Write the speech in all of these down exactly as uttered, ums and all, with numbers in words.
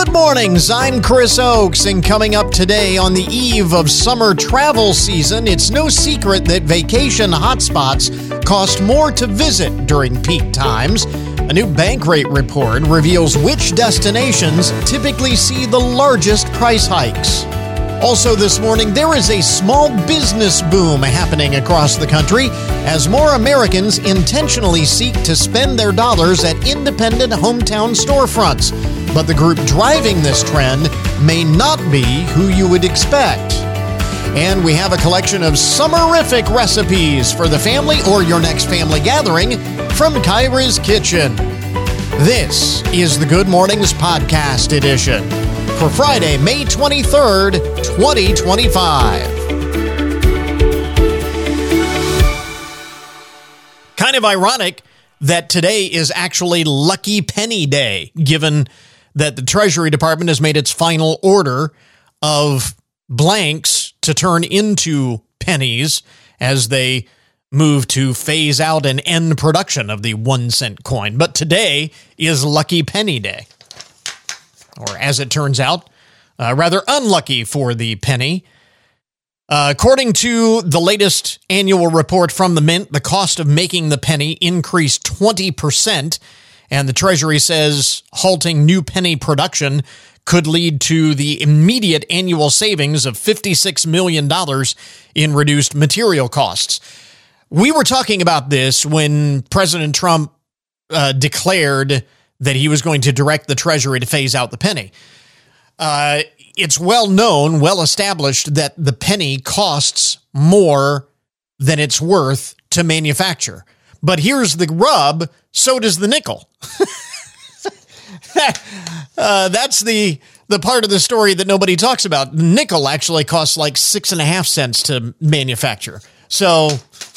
Good mornings, I'm Chris Oakes, and coming up today on the eve of summer travel season, it's no secret that vacation hotspots cost more to visit during peak times. A new Bankrate report reveals which destinations typically see the largest price hikes. Also this morning, there is a small business boom happening across the country as more Americans intentionally seek to spend their dollars at independent hometown storefronts. But the group driving this trend may not be who you would expect. And we have a collection of summerific recipes for the family or your next family gathering from Kyra's Kitchen. This is the Good Mornings Podcast Edition for Friday, May twenty-third, twenty twenty-five. Kind of ironic that today is actually Lucky Penny Day, given that the Treasury Department has made its final order of blanks to turn into pennies as they move to phase out and end production of the one cent coin. But today is Lucky Penny Day. Or as it turns out, uh, rather unlucky for the penny. Uh, according to the latest annual report from the Mint, the cost of making the penny increased twenty percent, and the Treasury says halting new penny production could lead to the immediate annual savings of fifty-six million dollars in reduced material costs. We were talking about this when President Trump uh, declared that he was going to direct the Treasury to phase out the penny. Uh, it's well known, well established that the penny costs more than it's worth to manufacture. But here's the rub, so does the nickel. uh, that's the the part of the story that nobody talks about. The nickel actually costs like six and a half cents to manufacture. So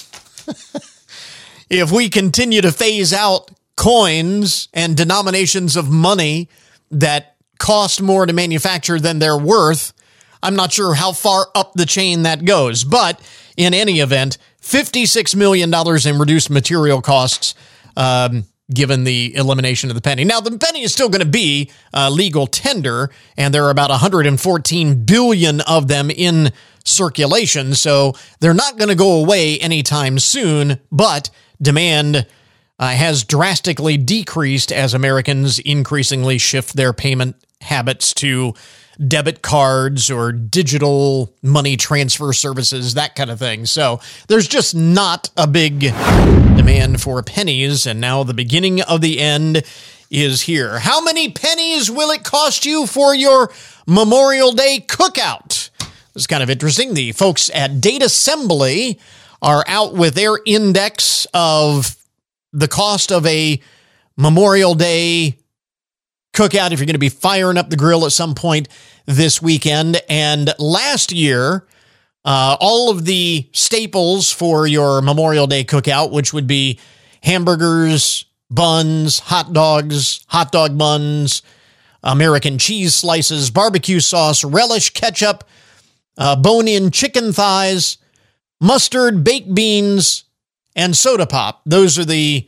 if we continue to phase out coins and denominations of money that cost more to manufacture than they're worth, I'm not sure how far up the chain that goes. But in any event, fifty-six million dollars in reduced material costs, um, given the elimination of the penny. Now, the penny is still going to be uh, legal tender, and there are about one hundred fourteen billion of them in circulation, so they're not going to go away anytime soon, but demand uh, has drastically decreased as Americans increasingly shift their payment habits to debit cards or digital money transfer services, that kind of thing. So there's just not a big demand for pennies, and now the beginning of the end is here. How many pennies will it cost you for your Memorial Day cookout? It's kind of interesting. The folks at Date Assembly are out with their index of the cost of a Memorial Day cookout if you're going to be firing up the grill at some point this weekend. And last year, uh, all of the staples for your Memorial Day cookout, which would be hamburgers, buns, hot dogs, hot dog buns, American cheese slices, barbecue sauce, relish, ketchup, uh, bone-in chicken thighs, mustard, baked beans, and soda pop. Those are the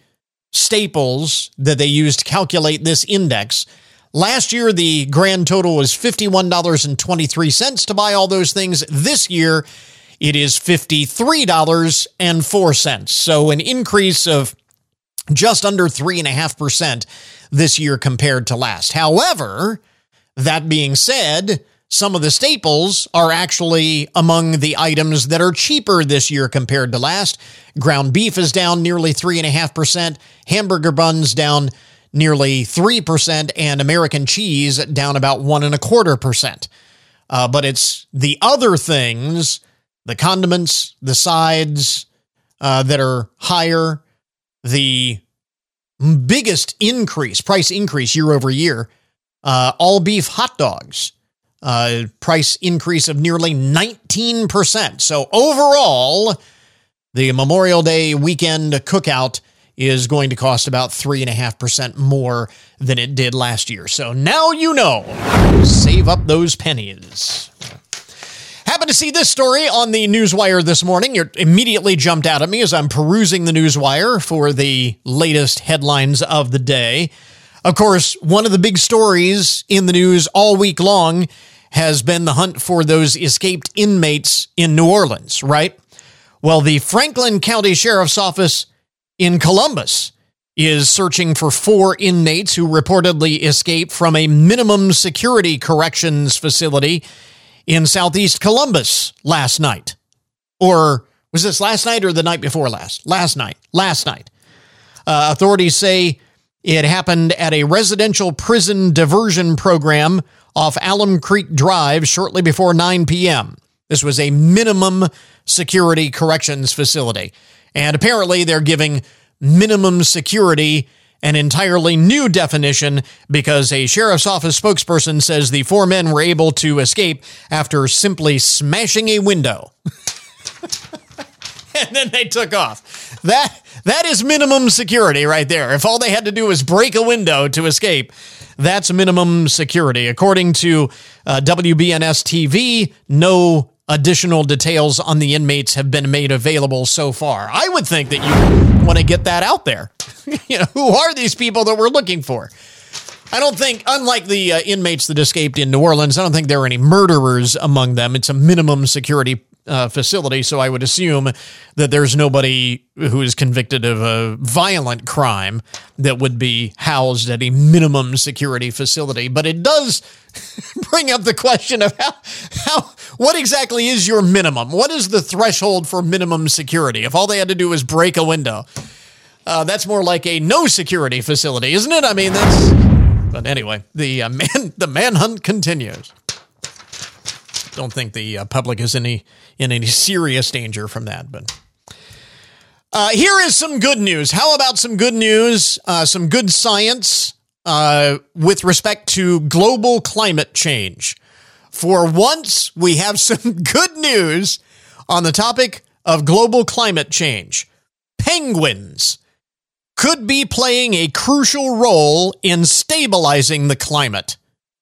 staples that they used to calculate this index. Last year, the grand total was fifty-one dollars and twenty-three cents to buy all those things. This year, it is fifty-three dollars and four cents. So an increase of just under three point five percent this year compared to last. However, that being said, some of the staples are actually among the items that are cheaper this year compared to last. Ground beef is down nearly three point five percent, hamburger buns down nearly three percent, and American cheese down about one and a quarter percent. Uh, but it's the other things, the condiments, the sides uh, that are higher. The biggest increase, price increase year over year, uh, all beef hot dogs. Uh, price increase of nearly nineteen percent. So overall, the Memorial Day weekend cookout is going to cost about three point five percent more than it did last year. So now you know. Save up those pennies. Happened to see this story on the Newswire this morning. It immediately jumped out at me as I'm perusing the Newswire for the latest headlines of the day. Of course, one of the big stories in the news all week long has been the hunt for those escaped inmates in New Orleans, right? Well, the Franklin County Sheriff's Office in Columbus is searching for four inmates who reportedly escaped from a minimum security corrections facility in southeast Columbus last night. Or was this last night or the night before last? Last night. Last night. Uh, authorities say it happened at a residential prison diversion program off Alum Creek Drive shortly before nine p.m. This was a minimum security corrections facility. And apparently they're giving minimum security an entirely new definition because a sheriff's office spokesperson says the four men were able to escape after simply smashing a window. And then they took off. That that is minimum security right there. If all they had to do was break a window to escape, that's minimum security. According to uh, W B N S T V, no additional details on the inmates have been made available so far. I would think that you want to get that out there. You know, who are these people that we're looking for? I don't think, unlike the uh, inmates that escaped in New Orleans, I don't think there are any murderers among them. It's a minimum security uh, facility, so I would assume that there's nobody who is convicted of a violent crime that would be housed at a minimum security facility. But it does bring up the question of how, how, what exactly is your minimum? What is the threshold for minimum security? If all they had to do was break a window, uh, that's more like a no security facility, isn't it? I mean, that's. But anyway, the uh, man, the manhunt continues. Don't think the uh, public is any in any serious danger from that. But uh, here is some good news. How about some good news? Uh, some good science uh, with respect to global climate change. For once, we have some good news on the topic of global climate change. Penguins could be playing a crucial role in stabilizing the climate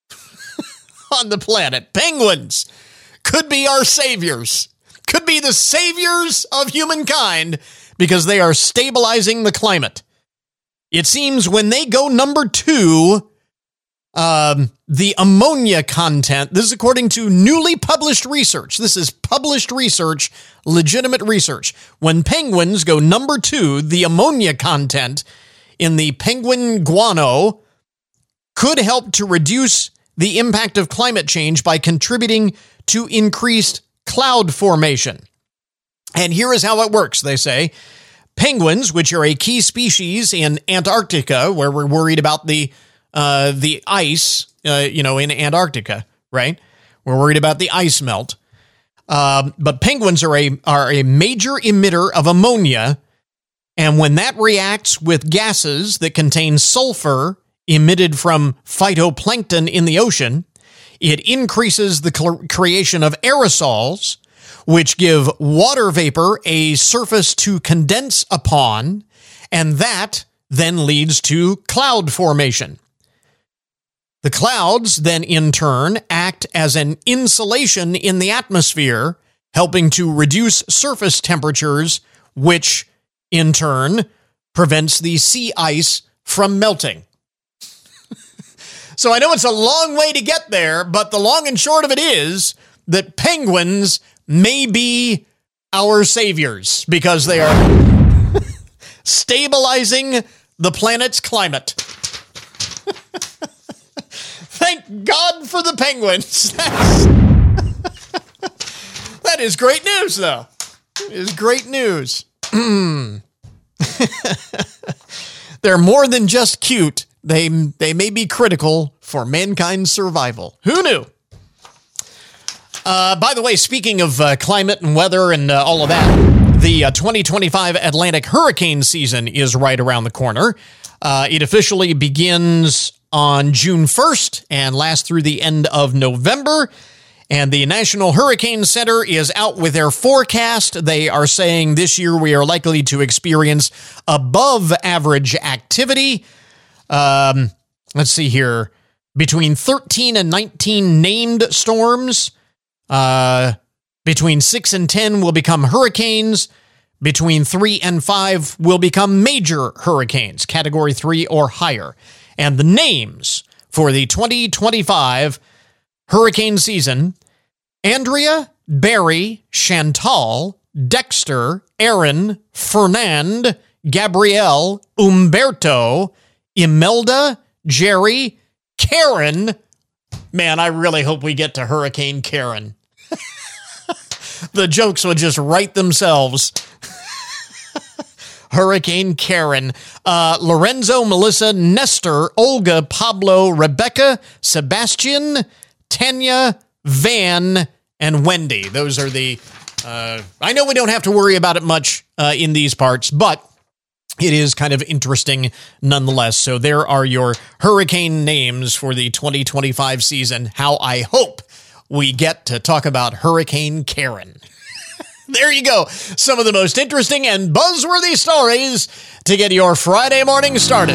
on the planet. Penguins could be our saviors, could be the saviors of humankind because they are stabilizing the climate. It seems when they go number two, um, the ammonia content, this is according to newly published research. This is published research, legitimate research. When penguins go number two, the ammonia content in the penguin guano could help to reduce the impact of climate change by contributing to increased cloud formation. And here is how it works, they say. Penguins, which are a key species in Antarctica, where we're worried about the uh, the ice, uh, you know, in Antarctica, right? We're worried about the ice melt. Uh, but penguins are a are a major emitter of ammonia, and when that reacts with gases that contain sulfur emitted from phytoplankton in the ocean, it increases the cl- creation of aerosols, which give water vapor a surface to condense upon, and that then leads to cloud formation. The clouds then, in turn, act as an insulation in the atmosphere, helping to reduce surface temperatures, which, in turn, prevents the sea ice from melting. So I know it's a long way to get there, but the long and short of it is that penguins may be our saviors because they are stabilizing the planet's climate. Thank God for the penguins. That's, that is great news, though. It is great news. They're more than just cute. They they may be critical for mankind's survival. Who knew? Uh, by the way, speaking of uh, climate and weather and uh, all of that, the uh, twenty twenty-five Atlantic hurricane season is right around the corner. Uh, it officially begins on June first and lasts through the end of November. And the National Hurricane Center is out with their forecast. They are saying this year we are likely to experience above average activity. Um, let's see here. Between thirteen and nineteen named storms. Uh, between six and ten will become hurricanes. between three and five will become major hurricanes, category three or higher. And the names for the twenty twenty-five hurricane season: Andrea, Barry, Chantal, Dexter, Aaron, Fernand, Gabrielle, Umberto, Imelda, Jerry, Karen. Man, I really hope we get to Hurricane Karen. The jokes would just write themselves. Hurricane Karen. Uh, Lorenzo, Melissa, Nestor, Olga, Pablo, Rebecca, Sebastian, Tanya, Van, and Wendy. Those are the... Uh, I know we don't have to worry about it much uh, in these parts, but it is kind of interesting nonetheless. So there are your hurricane names for the twenty twenty-five season. How I hope we get to talk about Hurricane Karen. There you go. Some of the most interesting and buzzworthy stories to get your Friday morning started.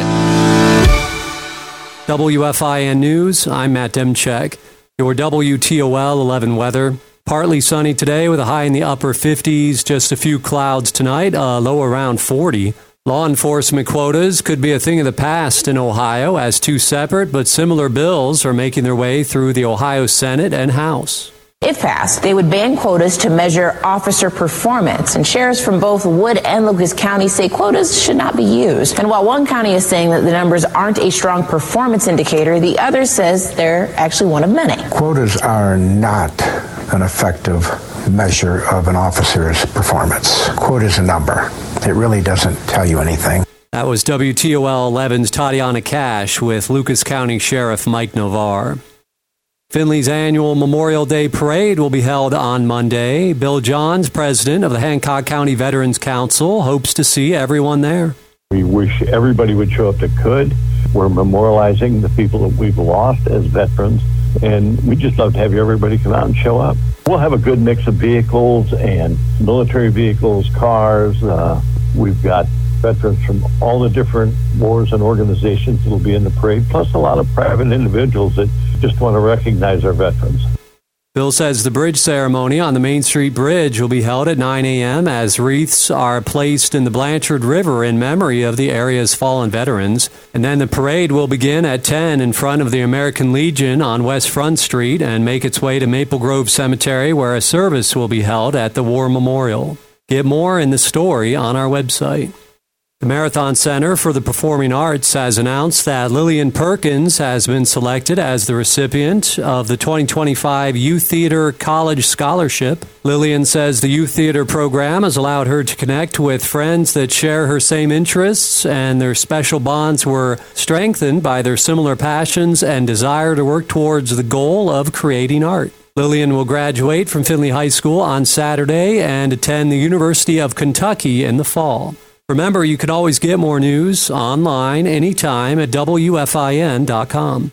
W F I N News, I'm Matt Demchek. Your W T O L eleven weather. Partly sunny today with a high in the upper fifties. Just a few clouds tonight, a low around forty. Law enforcement quotas could be a thing of the past in Ohio, as two separate but similar bills are making their way through the Ohio Senate and House. If passed, they would ban quotas to measure officer performance, and sheriffs from both Wood and Lucas County say quotas should not be used. And while one county is saying that the numbers aren't a strong performance indicator, the other says they're actually one of many. Quotas are not an effective measure of an officer's performance. Quota is a number. It really doesn't tell you anything. That was W T O L eleven's Tatiana Cash with Lucas County Sheriff Mike Navarre. Findlay's annual Memorial Day Parade will be held on Monday. Bill Johns, president of the Hancock County Veterans Council, hopes to see everyone there. We wish everybody would show up that could. We're memorializing the people that we've lost as veterans, and we just love to have everybody come out and show up. We'll have a good mix of vehicles and military vehicles, cars. Uh, we've got veterans from all the different wars and organizations that will be in the parade, plus a lot of private individuals that just want to recognize our veterans. Bill says the bridge ceremony on the Main Street Bridge will be held at nine a.m. as wreaths are placed in the Blanchard River in memory of the area's fallen veterans. And then the parade will begin at ten in front of the American Legion on West Front Street and make its way to Maple Grove Cemetery, where a service will be held at the War Memorial. Get more in the story on our website. The Marathon Center for the Performing Arts has announced that Lillian Perkins has been selected as the recipient of the twenty twenty-five Youth Theater College Scholarship. Lillian says the Youth Theater program has allowed her to connect with friends that share her same interests, and their special bonds were strengthened by their similar passions and desire to work towards the goal of creating art. Lillian will graduate from Findlay High School on Saturday and attend the University of Kentucky in the fall. Remember, you can always get more news online anytime at W F I N dot com.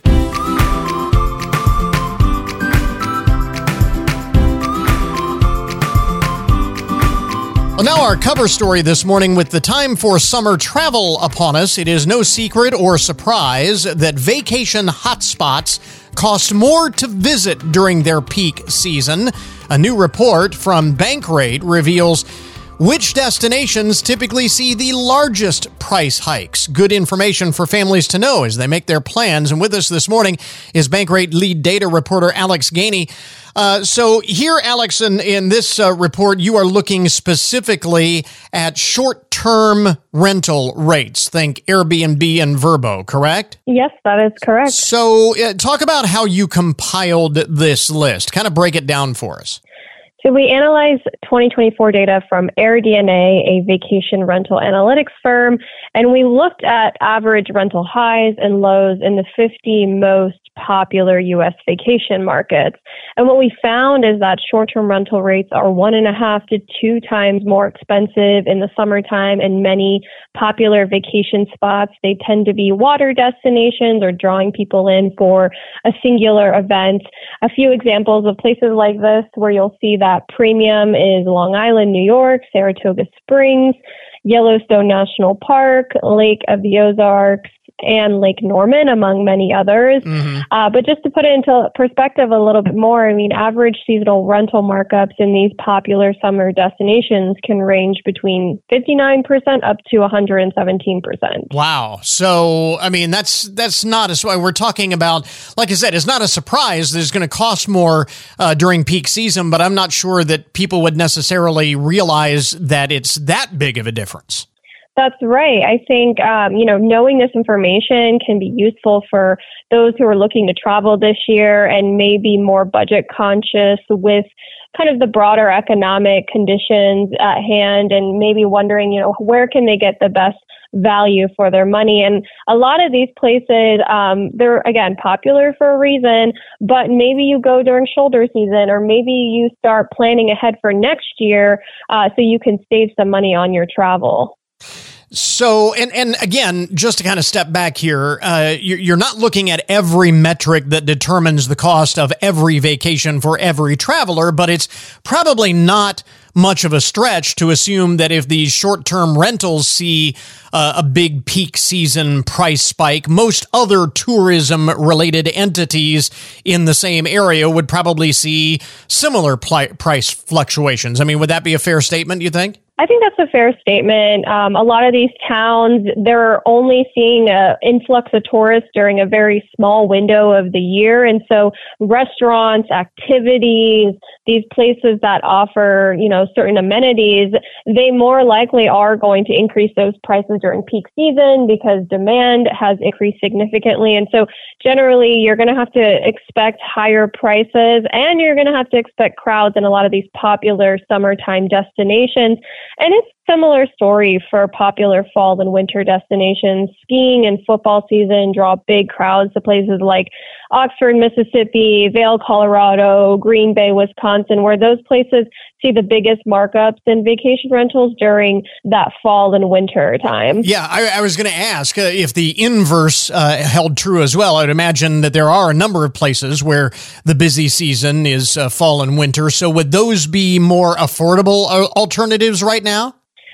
Well, now our cover story this morning. With the time for summer travel upon us, it is no secret or surprise that vacation hotspots cost more to visit during their peak season. A new report from Bankrate reveals which destinations typically see the largest price hikes. Good information for families to know as they make their plans. And with us this morning is Bankrate lead data reporter Alex Gainey. Uh, so here, Alex, in, in this uh, report, you are looking specifically at short-term rental rates. Think Airbnb and Vrbo, correct? Yes, that is correct. So uh, talk about how you compiled this list. Kind of break it down for us. So we analyzed twenty twenty-four data from AirDNA, a vacation rental analytics firm, and we looked at average rental highs and lows in the fifty most popular U S vacation markets. And what we found is that short-term rental rates are one and a half to two times more expensive in the summertime in many popular vacation spots. They tend to be water destinations or drawing people in for a singular event. A few examples of places like this where you'll see that premium is Long Island, New York, Saratoga Springs, Yellowstone National Park, Lake of the Ozarks, and Lake Norman, among many others. Mm-hmm. Uh, but just to put it into perspective a little bit more, I mean, average seasonal rental markups in these popular summer destinations can range between fifty-nine percent up to one hundred seventeen percent. Wow. So, I mean, that's that's not a, we're talking about, like I said, it's not a surprise that it's going to cost more uh, during peak season, but I'm not sure that people would necessarily realize that it's that big of a difference. That's right. I think, um, you know, knowing this information can be useful for those who are looking to travel this year and may be more budget conscious with kind of the broader economic conditions at hand, and maybe wondering, you know, where can they get the best value for their money. And a lot of these places, um, they're, again, popular for a reason, but maybe you go during shoulder season, or maybe you start planning ahead for next year uh, so you can save some money on your travel. So, and, and again, just to kind of step back here, uh, you're not looking at every metric that determines the cost of every vacation for every traveler, but it's probably not much of a stretch to assume that if these short-term rentals see uh, a big peak season price spike, most other tourism-related entities in the same area would probably see similar pl- price fluctuations. I mean, would that be a fair statement, you think? I think that's a fair statement. Um, a lot of these towns, they're only seeing an influx of tourists during a very small window of the year. And so restaurants, activities, these places that offer, you know, certain amenities, they more likely are going to increase those prices during peak season because demand has increased significantly. And so generally, you're going to have to expect higher prices, and you're going to have to expect crowds in a lot of these popular summertime destinations. And it's a similar story for popular fall and winter destinations. Skiing and football season draw big crowds to places like Oxford, Mississippi, Vail, Colorado, Green Bay, Wisconsin, where those places see the biggest markups in vacation rentals during that fall and winter time. Yeah, I, I was going to ask uh, if the inverse uh, held true as well. I'd imagine that there are a number of places where the busy season is uh, fall and winter. So would those be more affordable uh, alternatives right now?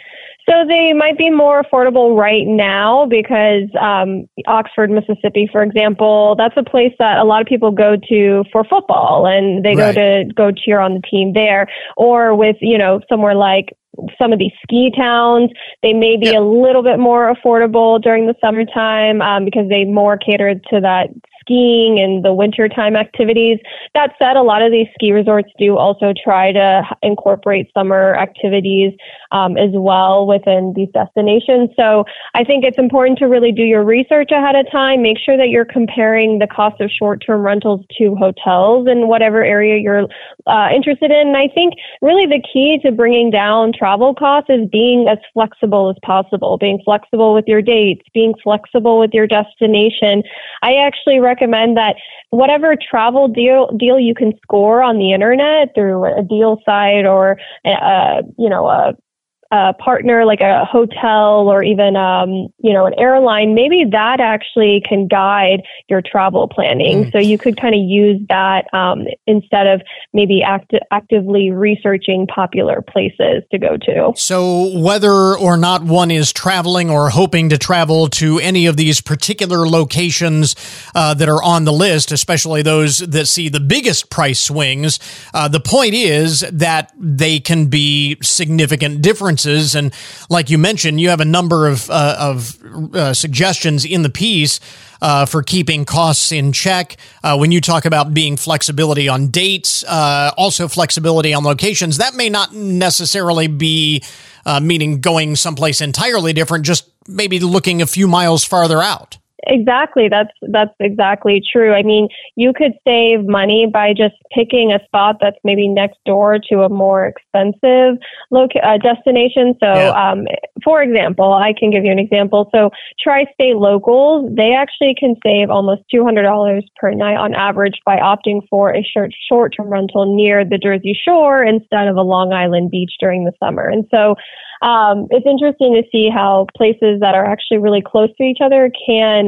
So they might be more affordable right now because um, Oxford, Mississippi, for example, that's a place that a lot of people go to for football, and they right. go to go cheer on the team there. Or with, you know, somewhere like some of these ski towns, they may be yep. a little bit more affordable during the summertime um, because they more cater to that skiing and the wintertime activities. That said, a lot of these ski resorts do also try to incorporate summer activities um, as well within these destinations. So I think it's important to really do your research ahead of time. Make sure that you're comparing the cost of short-term rentals to hotels in whatever area you're uh, interested in. And I think really the key to bringing down travel costs is being as flexible as possible, being flexible with your dates, being flexible with your destination. I actually recommend that whatever travel deal deal you can score on the internet through a deal site or uh, you know a a partner like a hotel or even, um, you know, an airline, maybe that actually can guide your travel planning. Mm. So you could kind of use that um, instead of maybe act- actively researching popular places to go to. So whether or not one is traveling or hoping to travel to any of these particular locations uh, that are on the list, especially those that see the biggest price swings, uh, the point is that they can be significant differences. And like you mentioned, you have a number of uh, of uh, suggestions in the piece uh, for keeping costs in check. Uh, when you talk about being flexibility on dates, uh, also flexibility on locations, that may not necessarily be uh, meaning going someplace entirely different, just maybe looking a few miles farther out. Exactly. That's that's exactly true. I mean, you could save money by just picking a spot that's maybe next door to a more expensive loc- uh, destination. So, yeah. um, for example, I can give you an example. So, Tri-State Locals, they actually can save almost two hundred dollars per night on average by opting for a short short-term rental near the Jersey Shore instead of a Long Island beach during the summer. And so, um, it's interesting to see how places that are actually really close to each other can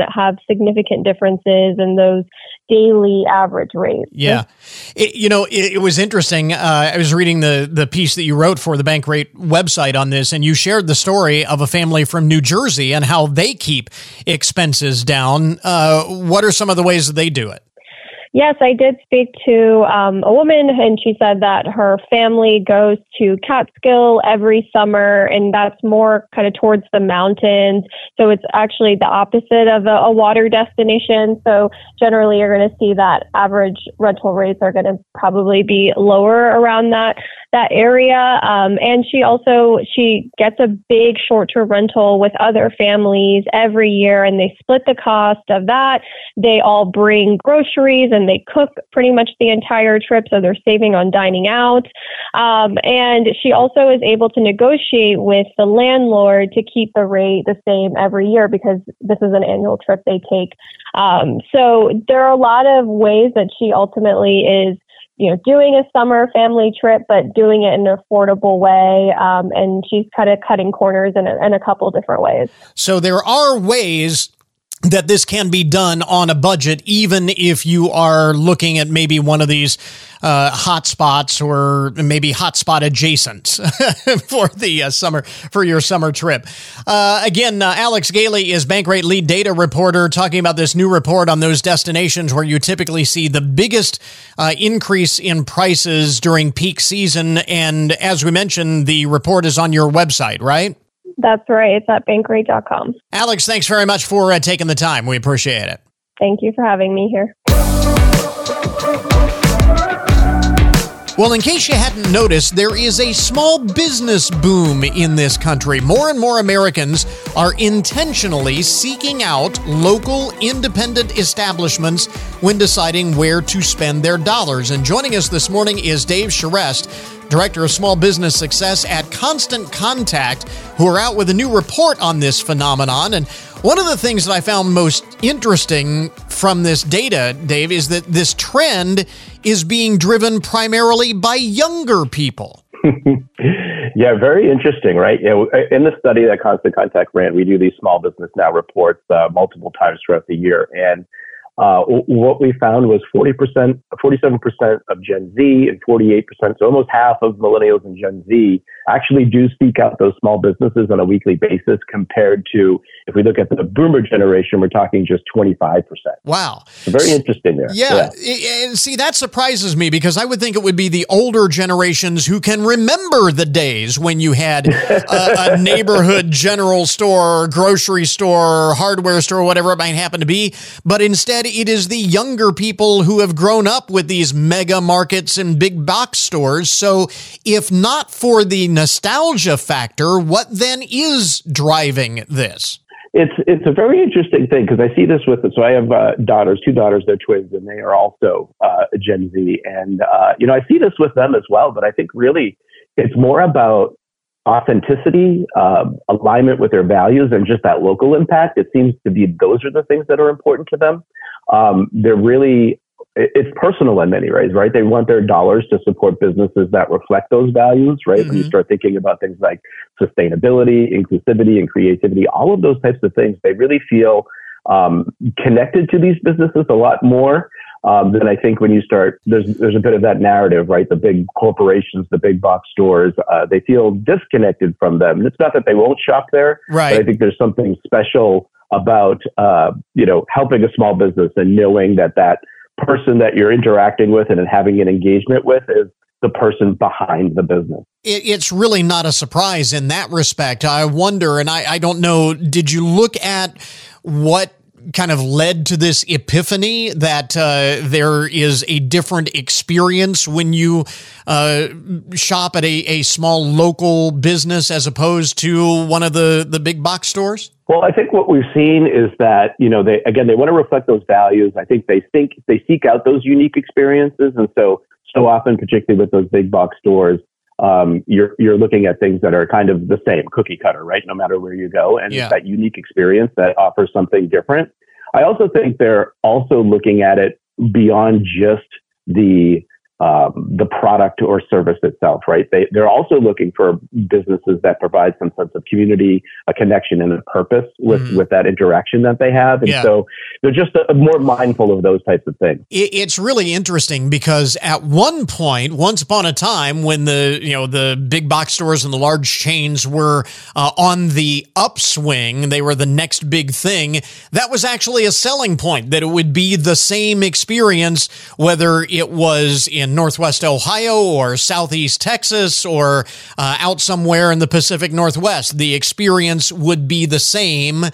have significant differences in those daily average rates. Yeah. It, you know, it, it was interesting. Uh, I was reading the, the piece that you wrote for the Bankrate website on this, and you shared the story of a family from New Jersey and how they keep expenses down. Uh, what are some of the ways that they do it? Yes, I did speak to um, a woman, and she said that her family goes to Catskill every summer, and that's more kind of towards the mountains. So it's actually the opposite of a, a water destination. So generally, you're going to see that average rental rates are going to probably be lower around that that area. Um, and she also she gets a big short-term rental with other families every year, and they split the cost of that. They all bring groceries and they cook pretty much the entire trip, so they're saving on dining out. Um, and she also is able to negotiate with the landlord to keep the rate the same every year because this is an annual trip they take. Um, so there are a lot of ways that she ultimately is, you know, doing a summer family trip, but doing it in an affordable way. Um, and she's kind of cutting corners in a, in a couple different ways. So there are ways that this can be done on a budget, even if you are looking at maybe one of these uh, hotspots or maybe hotspot adjacent for the uh, summer for your summer trip. Uh, again, uh, Alex Gailey is Bankrate lead data reporter, talking about this new report on those destinations where you typically see the biggest uh, increase in prices during peak season. And as we mentioned, the report is on your website, right? That's right. It's at bankrate dot com. Alex, thanks very much for uh, taking the time. We appreciate it. Thank you for having me here. Well, in case you hadn't noticed, there is a small business boom in this country. More and more Americans are intentionally seeking out local independent establishments when deciding where to spend their dollars. And joining us this morning is Dave Charest, Director of Small Business Success at Constant Contact, who are out with a new report on this phenomenon. And one of the things that I found most interesting from this data, Dave, is that this trend is being driven primarily by younger people. Yeah, very interesting, right? You know, in the study that Constant Contact ran, we do these Small Business Now reports uh, multiple times throughout the year. And Uh, what we found was forty percent, forty-seven percent of Gen Z and forty-eight percent, so almost half of millennials and Gen Z actually do seek out those small businesses on a weekly basis, compared to, if we look at the boomer generation, we're talking just twenty-five percent. Wow. So very interesting there. Yeah. yeah. And see, that surprises me because I would think it would be the older generations who can remember the days when you had a, a neighborhood general store, grocery store, hardware store, whatever it might happen to be. But instead, it is the younger people who have grown up with these mega markets and big box stores. So if not for the nostalgia factor, what then is driving this? It's it's a very interesting thing because I see this with, so I have uh, daughters, two daughters, they're twins, and they are also uh, Gen Z. And, uh, you know, I see this with them as well, but I think really it's more about authenticity, uh, alignment with their values, and just that local impact. It seems to be those are the things that are important to them. Um, they're really, it's personal in many ways, right? They want their dollars to support businesses that reflect those values, right? Mm-hmm. When you start thinking about things like sustainability, inclusivity, and creativity, all of those types of things, they really feel um, connected to these businesses a lot more um, than I think when you start, there's there's a bit of that narrative, right? The big corporations, the big box stores, uh, they feel disconnected from them. And it's not that they won't shop there, right? But I think there's something special about, uh, you know, helping a small business and knowing that that person that you're interacting with and having an engagement with is the person behind the business. It, it's really not a surprise in that respect. I wonder, and I, I don't know, did you look at what kind of led to this epiphany that uh, there is a different experience when you uh, shop at a, a small local business as opposed to one of the, the big box stores? Well, I think what we've seen is that, you know, they, again, they want to reflect those values. I think they think they seek out those unique experiences. And so, so often, particularly with those big box stores, um, you're, you're looking at things that are kind of the same, cookie cutter, right? No matter where you go. And yeah. It's that unique experience that offers something different. I also think they're also looking at it beyond just the um, the product or service itself, right? They, they're also looking for businesses that provide some sense of community, a connection, and a purpose with, mm. with that interaction that they have. And yeah. so they're just a, a more mindful of those types of things. It's really interesting because at one point, once upon a time, when the, you know, the big box stores and the large chains were uh, on the upswing, they were the next big thing. That was actually a selling point, that it would be the same experience, whether it was in Northwest Ohio or Southeast Texas or uh, out somewhere in the Pacific Northwest. The experience would be the same.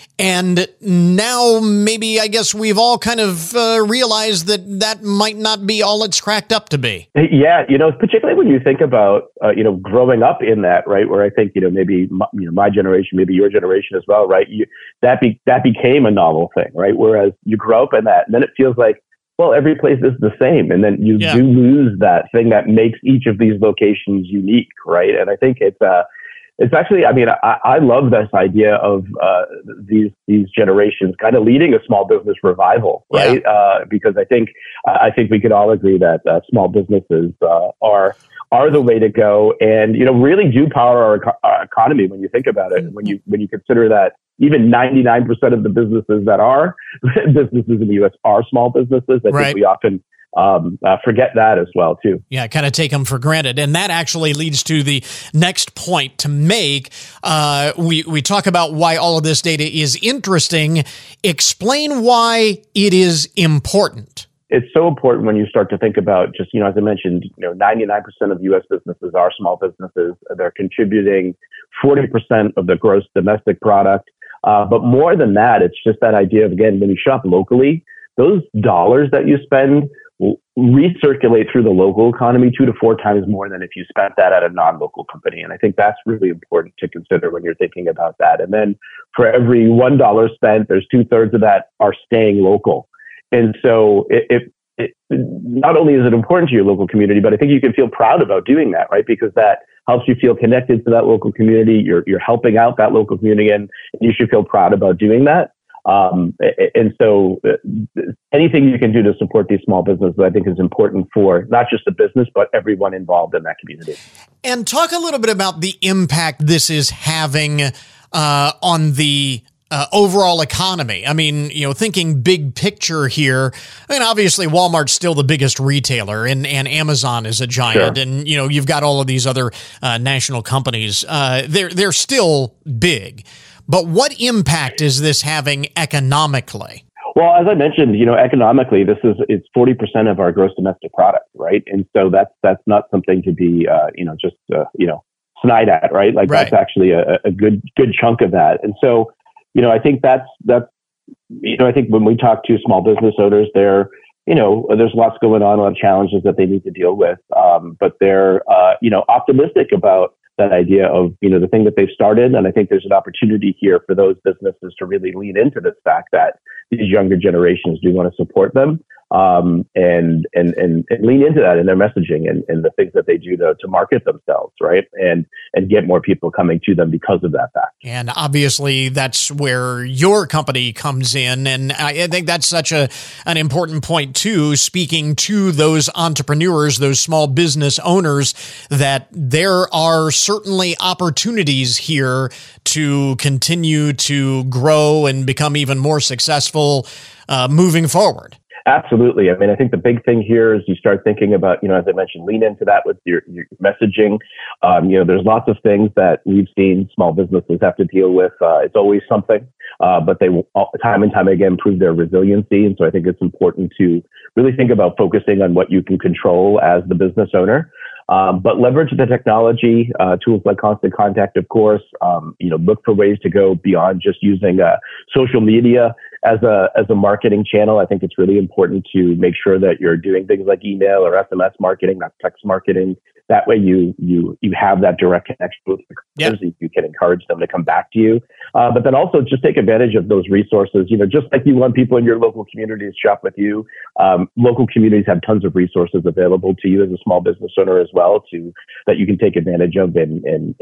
And now maybe, I guess we've all kind of uh, realized that that might not be all it's cracked up to be. Yeah, you know, particularly when you think about, uh, you know, growing up in that, right, where I think, you know, maybe my, you know, my generation, maybe your generation as well, right, you, that, be, that became a novel thing, right, whereas you grow up in that, and then it feels like, well, every place is the same. And then you yeah. do lose that thing that makes each of these locations unique, right? And I think it's uh, it's actually, I mean, I, I love this idea of uh, these these generations kind of leading a small business revival, right? Yeah. Uh, because I think I think we could all agree that uh, small businesses uh, are are the way to go, and you know, really do power our, our economy when you think about it. Mm-hmm. When you when you consider that even ninety-nine percent of the businesses that are businesses in the U S are small businesses. I right. think we often um, uh, forget that as well, too. Yeah, kind of take them for granted. And that actually leads to the next point to make. Uh, we, we talk about why all of this data is interesting. Explain why it is important. It's so important when you start to think about just, you know, as I mentioned, you know, ninety-nine percent of U S businesses are small businesses. They're contributing forty percent of the gross domestic product. Uh, but more than that, it's just that idea of, again, when you shop locally, those dollars that you spend will recirculate through the local economy two to four times more than if you spent that at a non-local company. And I think that's really important to consider when you're thinking about that. And then for every one dollar spent, there's two thirds of that are staying local. And so it, it, it not only is it important to your local community, but I think you can feel proud about doing that, right? Because that helps you feel connected to that local community. You're you're helping out that local community, and you should feel proud about doing that. Um, and so anything you can do to support these small businesses, I think, is important for not just the business, but everyone involved in that community. And talk a little bit about the impact this is having uh, on the Uh, overall economy. I mean, you know, thinking big picture here, I mean, obviously Walmart's still the biggest retailer, and, and Amazon is a giant, sure. and, you know, you've got all of these other uh, national companies. Uh, they're, they're still big. But what impact is this having economically? Well, as I mentioned, you know, economically, this is, it's forty percent of our gross domestic product, right? And so that's, that's not something to be, uh, you know, just, uh, you know, snide at, right? Like right. that's actually a, a good, good chunk of that. And so, you know, I think that's, that's, you know, I think when we talk to small business owners, they're, you know, there's lots going on, a lot of challenges that they need to deal with. Um, but they're, uh, you know, optimistic about that idea of, you know, the thing that they've started. And I think there's an opportunity here for those businesses to really lean into this fact that these younger generations do want to support them. Um, and, and, and, and lean into that in their messaging and, and the things that they do to, to market themselves, right? And, and get more people coming to them because of that fact. And obviously that's where your company comes in. And I think that's such a, an important point too, speaking to those entrepreneurs, those small business owners, that there are certainly opportunities here to continue to grow and become even more successful, uh, moving forward. Absolutely. I mean, I think the big thing here is you start thinking about, you know, as I mentioned, lean into that with your, your messaging. Um, you know, there's lots of things that we've seen small businesses have to deal with. Uh, it's always something, uh, but they will time and time again prove their resiliency. And so I think it's important to really think about focusing on what you can control as the business owner. Um, but leverage the technology, uh, tools like Constant Contact, of course. Um, you know, look for ways to go beyond just using uh, social media as a as a marketing channel. I think it's really important to make sure that you're doing things like email or S M S marketing, not text marketing. That way, you you you have that direct connection with the customers. Yep. You can encourage them to come back to you. Uh, but then also just take advantage of those resources. You know, just like you want people in your local communities to shop with you, um, local communities have tons of resources available to you as a small business owner as well, to that you can take advantage of and and and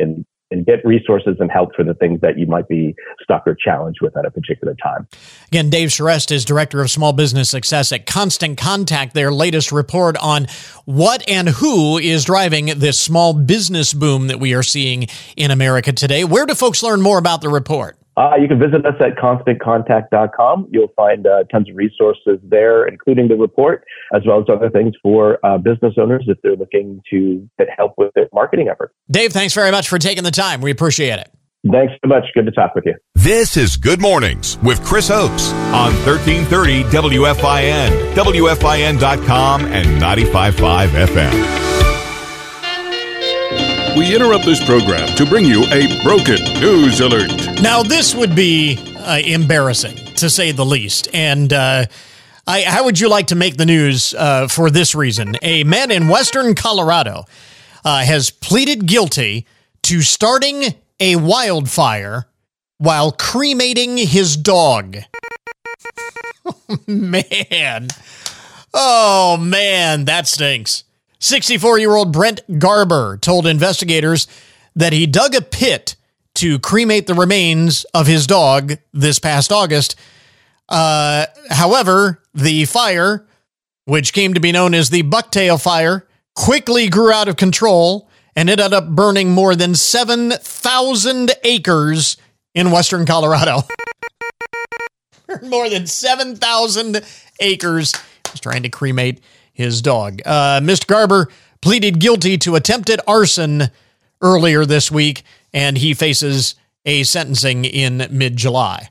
and get resources and help for the things that you might be stuck or challenged with at a particular time. Again, Dave Charest is Director of Small Business Success at Constant Contact. Their latest report on what and who is driving this small business boom that we are seeing in America today. Where do folks learn more about the report? Uh, you can visit us at constant contact dot com. You'll find uh, tons of resources there, including the report, as well as other things for uh, business owners if they're looking to get help with their marketing effort. Dave, thanks very much for taking the time. We appreciate it. Thanks so much. Good to talk with you. This is Good Mornings with Chris Oakes on thirteen thirty W F I N, W F I N dot com, and ninety-five point five F M. We interrupt this program to bring you a broken news alert. Now, this would be uh, embarrassing, to say the least. And uh, I, how would you like to make the news uh, for this reason? A man in western Colorado uh, has pleaded guilty to starting a wildfire while cremating his dog. Man. Oh, man, that stinks. sixty-four-year-old Brent Garber told investigators that he dug a pit to cremate the remains of his dog this past August. Uh, however, the fire, which came to be known as the Bucktail Fire, quickly grew out of control and ended up burning more than seven thousand acres in western Colorado. More than seven thousand acres. He was trying to cremate his dog. Uh, Mister Garber pleaded guilty to attempted arson earlier this week, and he faces a sentencing in mid-July.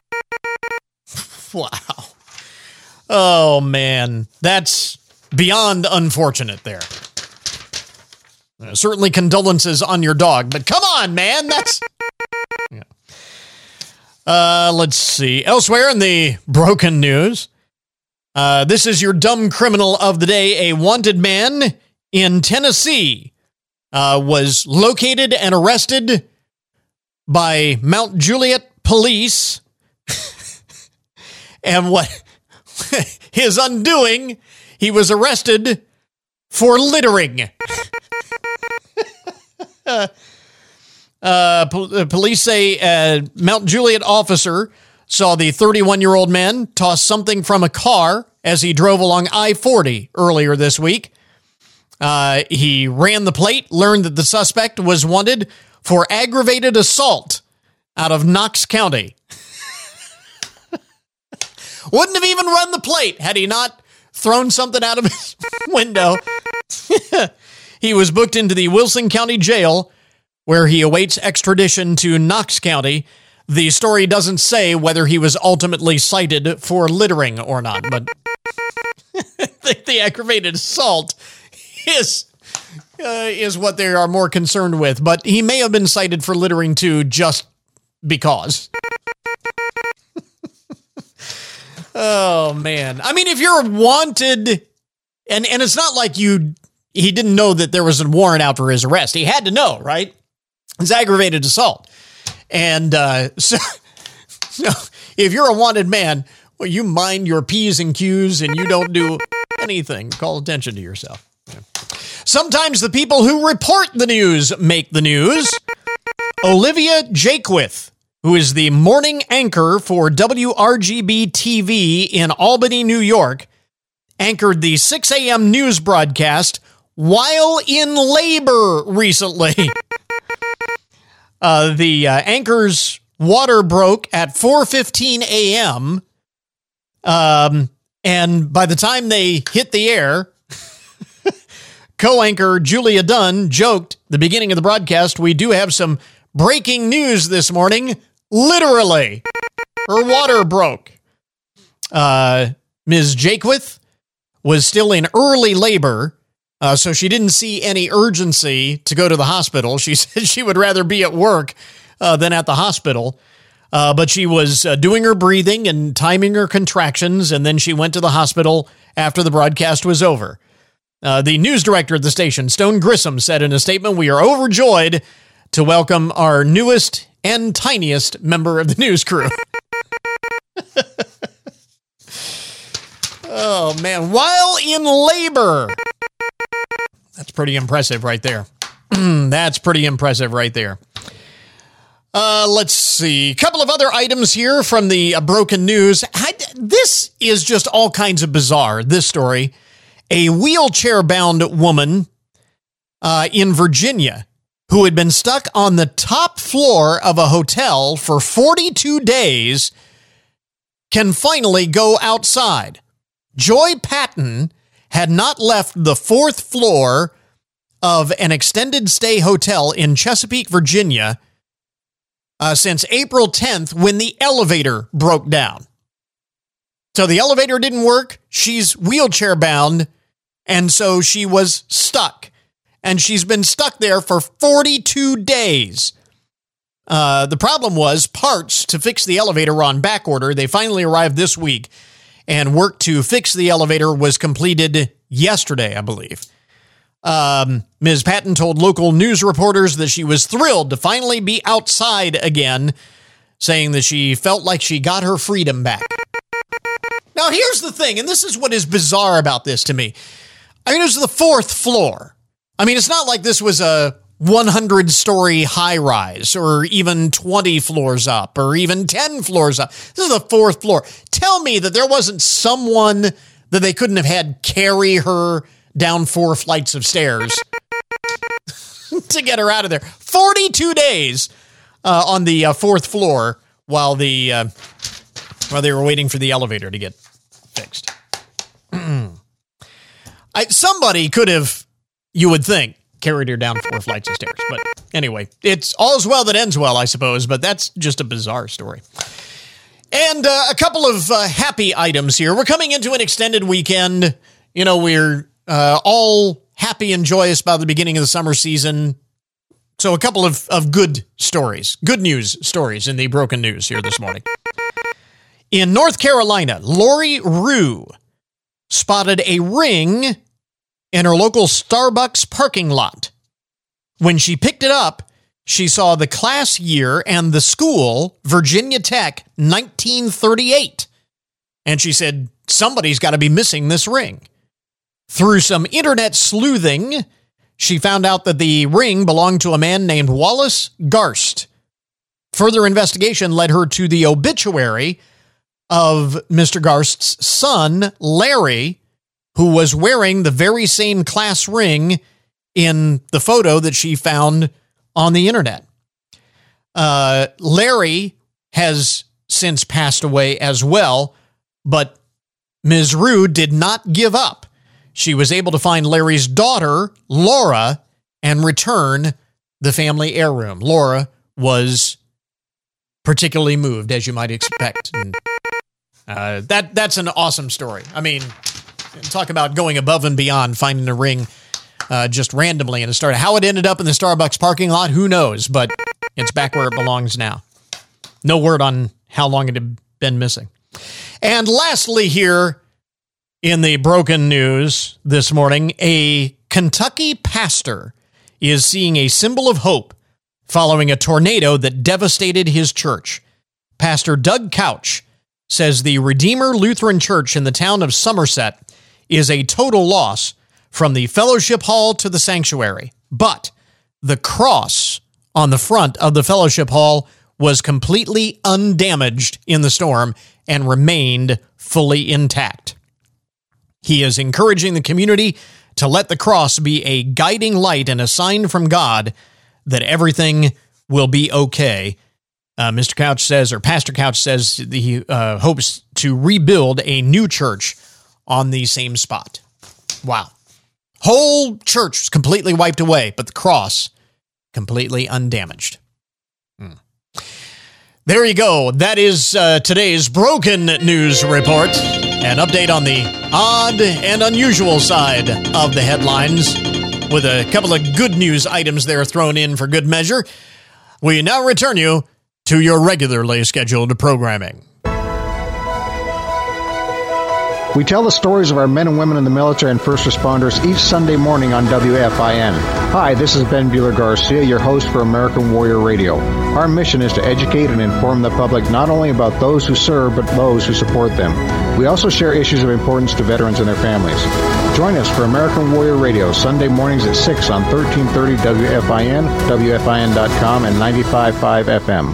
Wow. Oh, man. That's beyond unfortunate there. Uh, certainly condolences on your dog, but come on, man. That's... Yeah. Uh, let's see. Elsewhere in the broken news, uh, this is your dumb criminal of the day. A wanted man in Tennessee uh, was located and arrested by Mount Juliet police. And what his undoing, he was arrested for littering. uh, po- police say a Mount Juliet officer saw the thirty-one-year-old man toss something from a car as he drove along I forty earlier this week. Uh, he ran the plate, learned that the suspect was wanted for aggravated assault out of Knox County. Wouldn't have even run the plate had he not thrown something out of his window. He was booked into the Wilson County Jail, where he awaits extradition to Knox County. The story doesn't say whether he was ultimately cited for littering or not, but I think the aggravated assault is uh, is what they are more concerned with. But he may have been cited for littering too, just because. Oh, man. I mean, if you're wanted, and, and it's not like you, he didn't know that there was a warrant out for his arrest. He had to know, right? It's aggravated assault. And uh, so, so if you're a wanted man, well, you mind your P's and Q's and you don't do anything. Call attention to yourself. Yeah. Sometimes the people who report the news make the news. Olivia Jaquith, who is the morning anchor for W R G B T V in Albany, New York, anchored the six a.m. news broadcast while in labor recently. uh, the uh, anchor's water broke at four fifteen a.m., um, and by the time they hit the air, co-anchor Julia Dunn joked the beginning of the broadcast, "We do have some breaking news this morning." Literally, her water broke. Uh, Miz Jaquith was still in early labor, uh, so she didn't see any urgency to go to the hospital. She said she would rather be at work uh, than at the hospital. Uh, but she was uh, doing her breathing and timing her contractions, and then she went to the hospital after the broadcast was over. Uh, the news director at the station, Stone Grissom, said in a statement, "We are overjoyed to welcome our newest and tiniest member of the news crew." Oh, man. While in labor. That's pretty impressive right there. That's pretty impressive right there. Uh, let's see. A couple of other items here from the uh, broken news. I, this is just all kinds of bizarre, this story. A wheelchair-bound woman uh, in Virginia who had been stuck on the top floor of a hotel for forty-two days can finally go outside. Joy Patton had not left the fourth floor of an extended stay hotel in Chesapeake, Virginia, uh, since April tenth when the elevator broke down. So the elevator didn't work. She's wheelchair bound, and so she was stuck. And she's been stuck there for forty-two days. Uh, the problem was parts to fix the elevator were on back order. They finally arrived this week, and work to fix the elevator was completed yesterday, I believe. Um, Miz Patton told local news reporters that she was thrilled to finally be outside again, saying that she felt like she got her freedom back. Now, here's the thing, and this is what is bizarre about this to me. I mean, it was the fourth floor. I mean, it's not like this was a one hundred story high rise or even twenty floors up or even ten floors up. This is the fourth floor. Tell me that there wasn't someone that they couldn't have had carry her down four flights of stairs to get her out of there. forty-two days uh, on the uh, fourth floor while the uh, while they were waiting for the elevator to get fixed. I, somebody could have, you would think, carried her down four flights of stairs. But anyway, it's all's well that ends well, I suppose, but that's just a bizarre story. And uh, a couple of uh, happy items here. We're coming into an extended weekend. You know, we're uh, all happy and joyous about the beginning of the summer season. So a couple of, of good stories, good news stories in the broken news here this morning. In North Carolina, Lori Rue spotted a ring in her local Starbucks parking lot. When she picked it up, she saw the class year and the school, Virginia Tech, nineteen thirty-eight. And she said, somebody's got to be missing this ring. Through some internet sleuthing, she found out that the ring belonged to a man named Wallace Garst. Further investigation led her to the obituary of Mister Garst's son, Larry, who was wearing the very same class ring in the photo that she found on the internet. Uh, Larry has since passed away as well, but Miz Rue did not give up. She was able to find Larry's daughter, Laura, and return the family heirroom. Laura was particularly moved, as you might expect. And, uh, that that's an awesome story. I mean, talk about going above and beyond, finding a ring uh, just randomly in a start. How it ended up in the Starbucks parking lot, who knows? But it's back where it belongs now. No word on how long it had been missing. And lastly here in the broken news this morning, a Kentucky pastor is seeing a symbol of hope following a tornado that devastated his church. Pastor Doug Couch says the Redeemer Lutheran Church in the town of Somerset is a total loss from the fellowship hall to the sanctuary. But the cross on the front of the fellowship hall was completely undamaged in the storm and remained fully intact. He is encouraging the community to let the cross be a guiding light and a sign from God that everything will be okay. Uh, Mister Couch says, or Pastor Couch says, he uh, hopes to rebuild a new church on the same spot. Wow. Whole church was completely wiped away, but the cross completely undamaged. Hmm. There you go. That is uh, today's Broken News Report. An update on the odd and unusual side of the headlines with a couple of good news items there thrown in for good measure. We now return you to your regularly scheduled programming. We tell the stories of our men and women in the military and first responders each Sunday morning on W F I N. Hi, this is Ben Bueller-Garcia, your host for American Warrior Radio. Our mission is to educate and inform the public not only about those who serve, but those who support them. We also share issues of importance to veterans and their families. Join us for American Warrior Radio Sunday mornings at six on thirteen thirty W F I N, W F I N dot com, and ninety-five point five F M.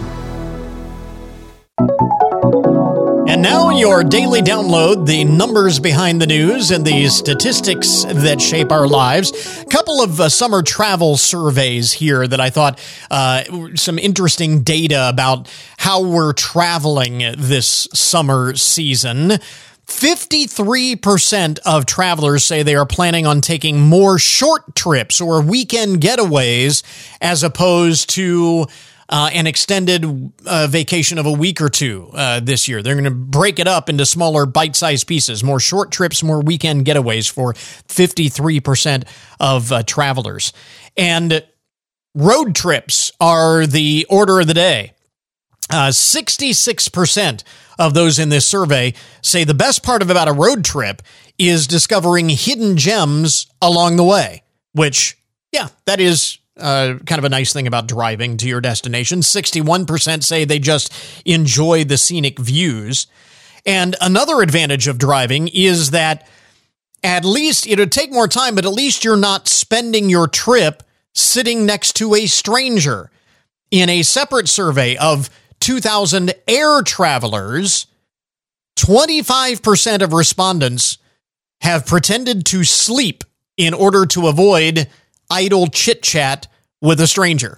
And now your daily download, the numbers behind the news and the statistics that shape our lives. A couple of uh, summer travel surveys here that I thought uh, some interesting data about how we're traveling this summer season. fifty-three percent of travelers say they are planning on taking more short trips or weekend getaways as opposed to Uh, an extended uh, vacation of a week or two uh, this year. They're going to break it up into smaller bite-sized pieces, more short trips, more weekend getaways for fifty-three percent of uh, travelers. And road trips are the order of the day. Uh, sixty-six percent of those in this survey say the best part of about a road trip is discovering hidden gems along the way, which, yeah, that is Uh, kind of a nice thing about driving to your destination. sixty-one percent say they just enjoy the scenic views. And another advantage of driving is that at least it'll take more time, but at least you're not spending your trip sitting next to a stranger. In a separate survey of two thousand air travelers, twenty-five percent of respondents have pretended to sleep in order to avoid idle chit-chat with a stranger.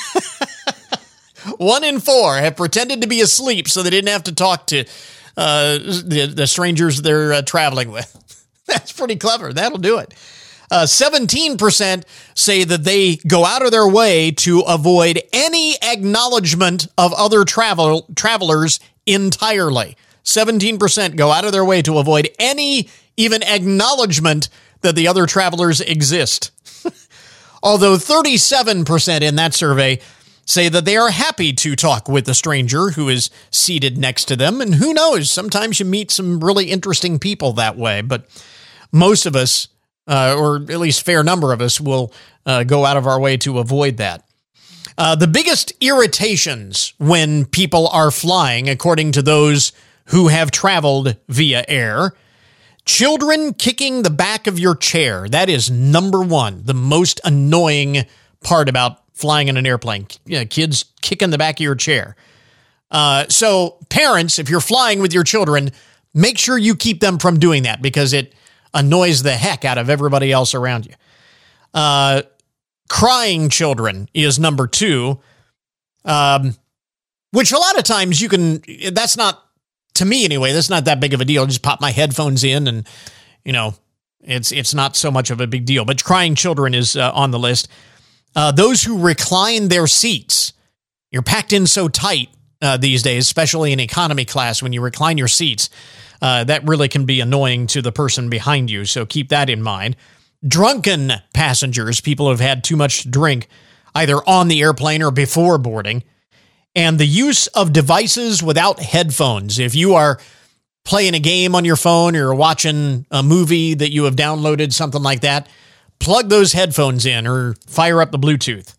One in four have pretended to be asleep so they didn't have to talk to uh, the, the strangers they're uh, traveling with. That's pretty clever. That'll do it. Uh, seventeen percent say that they go out of their way to avoid any acknowledgement of other travel travelers entirely. seventeen percent go out of their way to avoid any even acknowledgement that the other travelers exist. Although thirty-seven percent in that survey say that they are happy to talk with the stranger who is seated next to them. And who knows, sometimes you meet some really interesting people that way. But most of us, uh, or at least a fair number of us, will uh, go out of our way to avoid that. Uh, the biggest irritations when people are flying, according to those who have traveled via air: children kicking the back of your chair. That is number one, the most annoying part about flying in an airplane. You know, kids kicking the back of your chair. Uh, so parents, if you're flying with your children, make sure you keep them from doing that because it annoys the heck out of everybody else around you. Uh, crying children is number two, um, which a lot of times you can, that's not, to me anyway, that's not that big of a deal. Just pop my headphones in and, you know, it's it's not so much of a big deal. But crying children is uh, on the list. Uh, those who recline their seats. You're packed in so tight uh, these days, especially in economy class, when you recline your seats. Uh, that really can be annoying to the person behind you, so keep that in mind. Drunken passengers, people who have had too much to drink, either on the airplane or before boarding. And the use of devices without headphones. If you are playing a game on your phone or watching a movie that you have downloaded, something like that, plug those headphones in or fire up the Bluetooth.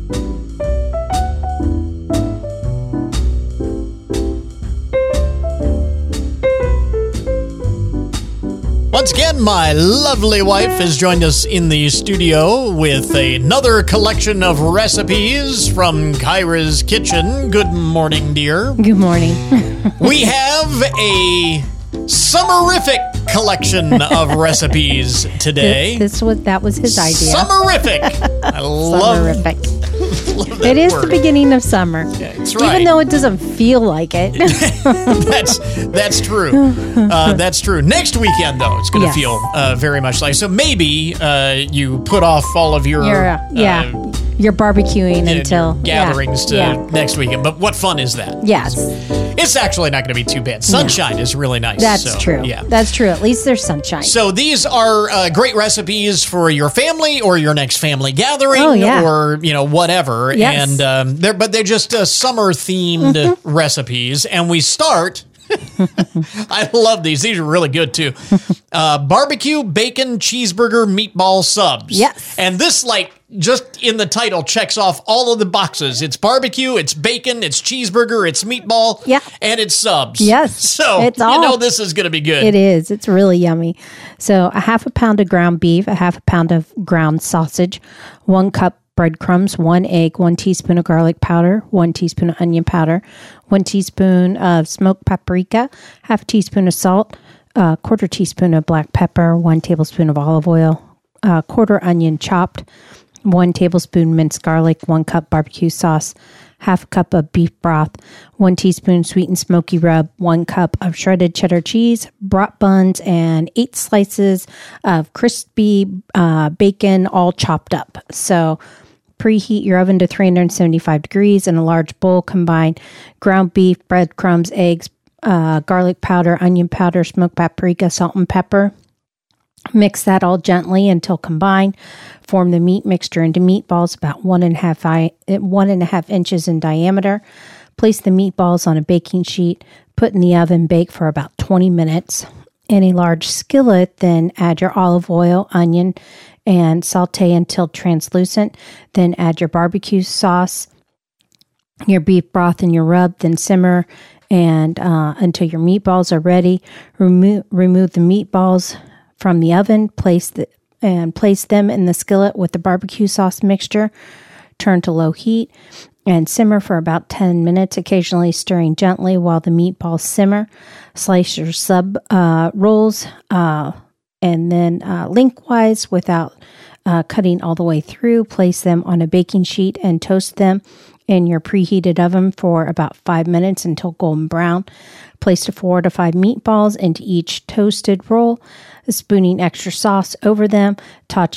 Once again, my lovely wife has joined us in the studio with another collection of recipes from Kyra's Kitchen. Good morning, dear. Good morning. We have a summerific collection of recipes today. This, this was that was his idea. Summerific. I love, love that It is word. The beginning of summer. Yeah, that's right. Even though it doesn't feel like it. that's that's true. Uh, that's true. Next weekend, though, it's going to Yes. feel uh, very much like. So maybe uh, you put off all of your You're, uh, yeah. uh, You're barbecuing uh, until gatherings yeah, to yeah. next weekend. But what fun is that? Yes. It's actually not going to be too bad. Sunshine is really nice. That's so, true. Yeah. That's true. At least there's sunshine. So these are uh, great recipes for your family or your next family gathering Oh, yeah. or, you know, whatever. Yes. And um, they're, but they're just uh, summer themed Mm-hmm. recipes. And we start I love these. These are really good, too. Uh, barbecue, bacon, cheeseburger, meatball subs. Yes. And this, like, just in the title checks off all of the boxes. It's barbecue, it's bacon, it's cheeseburger, it's meatball, yeah. and it's subs. Yes. So, it's you all, know this is going to be good. It is. It's really yummy. So a half a pound of ground beef, a half a pound of ground sausage, one cup breadcrumbs, one egg, one teaspoon of garlic powder, one teaspoon of onion powder, one teaspoon of smoked paprika, half a teaspoon of salt, a quarter teaspoon of black pepper, one tablespoon of olive oil, a quarter onion chopped, one tablespoon minced garlic, one cup barbecue sauce, half a cup of beef broth, one teaspoon sweet and smoky rub, one cup of shredded cheddar cheese, brat buns, and eight slices of crispy uh, bacon all chopped up. So preheat your oven to three hundred seventy-five degrees. In a large bowl, combine ground beef, breadcrumbs, eggs, uh, garlic powder, onion powder, smoked paprika, salt, and pepper. Mix that all gently until combined. Form the meat mixture into meatballs about one and a half one and a half inches in diameter. Place the meatballs on a baking sheet. Put in the oven. Bake for about twenty minutes. In a large skillet, then add your olive oil, onion, and saute until translucent. Then add your barbecue sauce, your beef broth, and your rub. Then simmer and uh, until your meatballs are ready. Remove remove the meatballs from the oven. Place the and place them in the skillet with the barbecue sauce mixture. Turn to low heat and simmer for about ten minutes, occasionally stirring gently while the meatballs simmer. Slice your sub uh, rolls uh, and then uh, lengthwise without uh, cutting all the way through. Place them on a baking sheet and toast them in your preheated oven for about five minutes until golden brown. Place the four to five meatballs into each toasted roll, spooning extra sauce over them. Top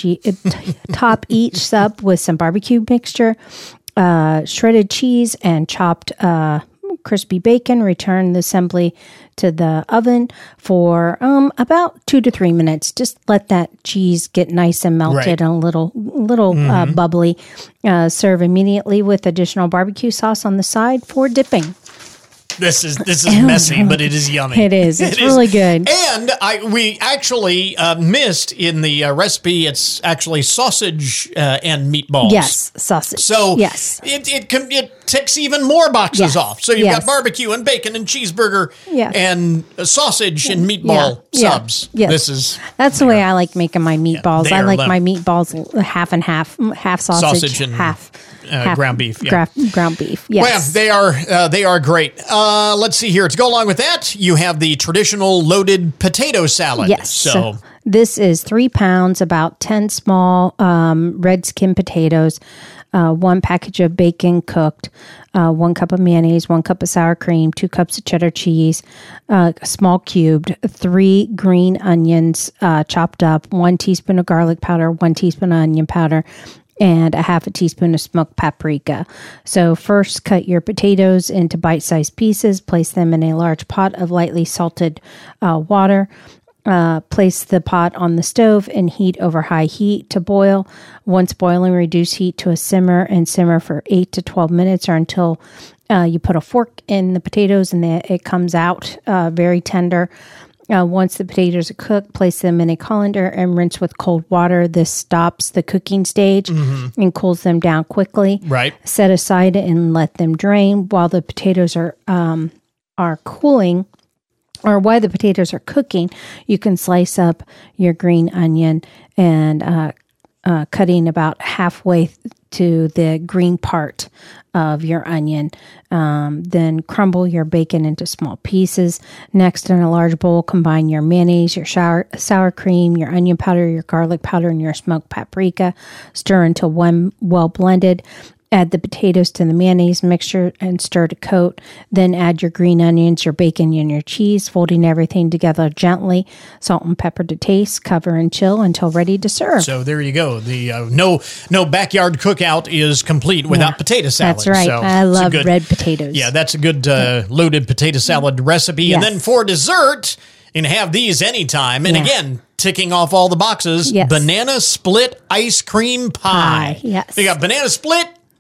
each sub with some barbecue mixture, uh, shredded cheese, and chopped uh, crispy bacon. Return the assembly to the oven for um, about two to three minutes. Just let that cheese get nice and melted right. and a little, little mm-hmm. uh, bubbly. Uh, serve immediately with additional barbecue sauce on the side for dipping. This is this is messy, but it is yummy. It is. It's it really is. good. And I we actually uh, missed in the uh, recipe. It's actually sausage uh, and meatballs. Yes, sausage. So yes, it it can, it ticks even more boxes yes. off. So you've yes. got barbecue and bacon and cheeseburger yes. and sausage and meatball yeah. subs. Yeah. Yes. This is that's the way I like making my meatballs. Yeah, I like lim- my meatballs half and half, half sausage, sausage and half. Uh, Half ground beef, yeah. gra- ground beef. Yes, well, they are uh, they are great. Uh, let's see here. To go along with that, you have the traditional loaded potato salad. Yes. So, so this is three pounds, about ten small um, red skin potatoes, uh, one package of bacon cooked, uh, one cup of mayonnaise, one cup of sour cream, two cups of cheddar cheese, uh, small cubed, three green onions uh, chopped up, one teaspoon of garlic powder, one teaspoon of onion powder, and a half a teaspoon of smoked paprika. So first, cut your potatoes into bite-sized pieces. Place them in a large pot of lightly salted uh, water. Uh, place the pot on the stove and heat over high heat to boil. Once boiling, reduce heat to a simmer and simmer for eight to twelve minutes or until uh, you put a fork in the potatoes and the, it comes out uh, very tender. Uh, once the potatoes are cooked, place them in a colander and rinse with cold water. This stops the cooking stage mm-hmm. and cools them down quickly. Right. Set aside and let them drain while the potatoes are um, are cooling. Or while the potatoes are cooking, you can slice up your green onion and uh, uh, cutting about halfway to the green part of your onion. Um, then crumble your bacon into small pieces. Next, in a large bowl, combine your mayonnaise, your sour, sour cream, your onion powder, your garlic powder, and your smoked paprika. Stir until one well blended. Add the potatoes to the mayonnaise mixture and stir to coat. Then add your green onions, your bacon, and your cheese, folding everything together gently. Salt and pepper to taste. Cover and chill until ready to serve. So there you go. The uh, no no backyard cookout is complete without yeah, potato salad. That's right. So I love good, red potatoes. Yeah, that's a good uh, loaded potato salad recipe. Yes. And then for dessert, you can have these anytime. And yeah. again, ticking off all the boxes, yes. banana split ice cream pie. pie. Yes. You got banana split.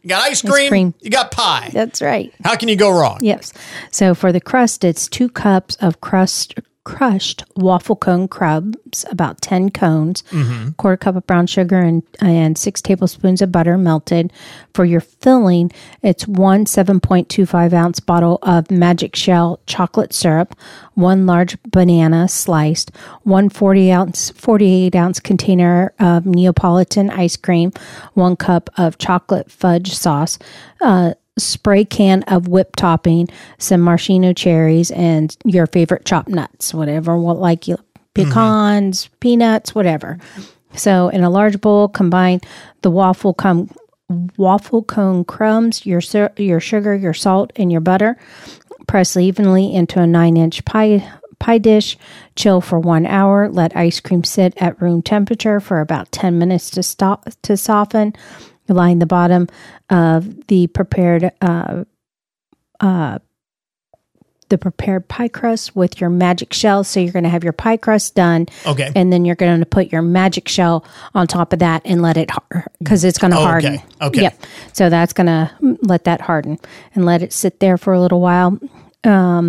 You got ice cream, Ice cream. you got pie. That's right. How can you go wrong? Yes. So for the crust, it's two cups of crust crushed waffle cone crumbs, about ten cones, Mm-hmm. quarter cup of brown sugar, and and six tablespoons of butter melted. For your filling, it's one seven point two five ounce bottle of Magic Shell chocolate syrup, one large banana sliced, one forty ounce, forty-eight ounce container of Neapolitan ice cream, one cup of chocolate fudge sauce, uh, spray can of whipped topping, some maraschino cherries, and your favorite chopped nuts, whatever, what like you, pecans, mm-hmm. peanuts, whatever. So in a large bowl, combine the waffle cone, waffle cone crumbs, your your sugar, your salt, and your butter. Press evenly into a nine-inch pie pie dish. Chill for one hour. Let ice cream sit at room temperature for about ten minutes to stop to soften. Line the bottom of the prepared uh, uh, the prepared pie crust with your Magic Shell. So you're going to have your pie crust done. Okay. And then you're going to put your Magic Shell on top of that and let it harden because it's going to Oh, harden. okay. Okay. Yep. So that's going to let that harden and let it sit there for a little while. Um,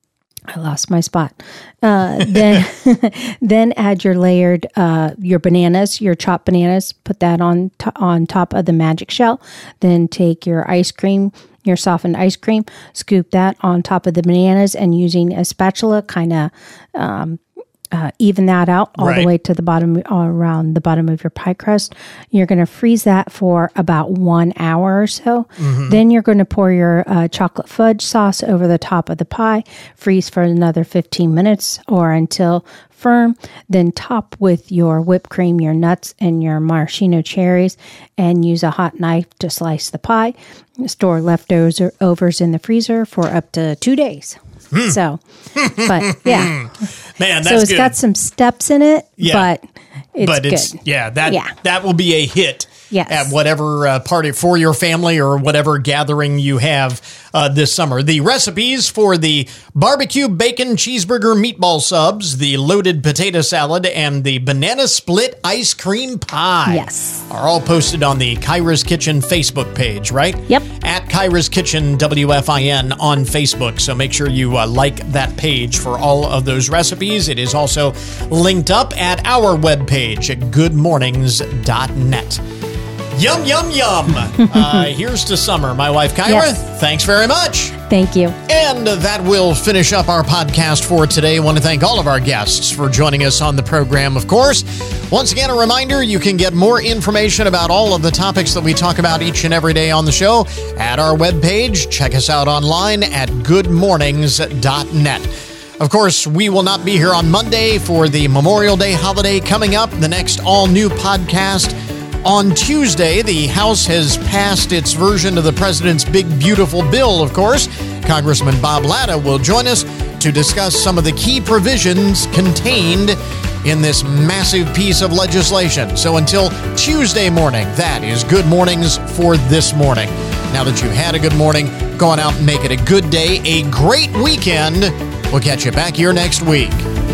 I lost my spot. Uh, then, then add your layered, uh, your bananas, your chopped bananas. Put that on to- on top of the Magic Shell. Then take your ice cream, your softened ice cream, scoop that on top of the bananas, and using a spatula, kind of um, uh, even that out all Right. the way to the bottom, all around the bottom of your pie crust. You're going to freeze that for about one hour or so. Mm-hmm. Then you're going to pour your uh, chocolate fudge sauce over the top of the pie. Freeze for another fifteen minutes or until firm. Then top with your whipped cream, your nuts, and your maraschino cherries, and use a hot knife to slice the pie. Store leftovers overs in the freezer for up to two days. Hmm. So, but yeah, Man, that's so it's good. got some steps in it, Yeah. but it's but good. it's yeah that Yeah. that will be a hit Yes. at whatever uh, party for your family or whatever gathering you have uh, this summer. The recipes for the barbecue bacon cheeseburger meatball subs, the loaded potato salad, and the banana split ice cream pie Yes. are all posted on the Kyra's Kitchen Facebook page, right? Yep. At Kyra's Kitchen W F I N on Facebook. So make sure you uh, like that page for all of those recipes. It is also linked up at our webpage at good mornings dot net. Yum, yum, yum. uh, here's to summer. My wife, Kyra, Yes. thanks very much. Thank you. And that will finish up our podcast for today. I want to thank all of our guests for joining us on the program, of course. Once again, a reminder, you can get more information about all of the topics that we talk about each and every day on the show at our webpage. Check us out online at good mornings dot net. Of course, we will not be here on Monday for the Memorial Day holiday coming up. The next all-new podcast on Tuesday. The House has passed its version of the President's Big Beautiful Bill, of course. Congressman Bob Latta will join us to discuss some of the key provisions contained in this massive piece of legislation. So until Tuesday morning, that is Good Mornings for this morning. Now that you've had a good morning, go on out and make it a good day, a great weekend. We'll catch you back here next week.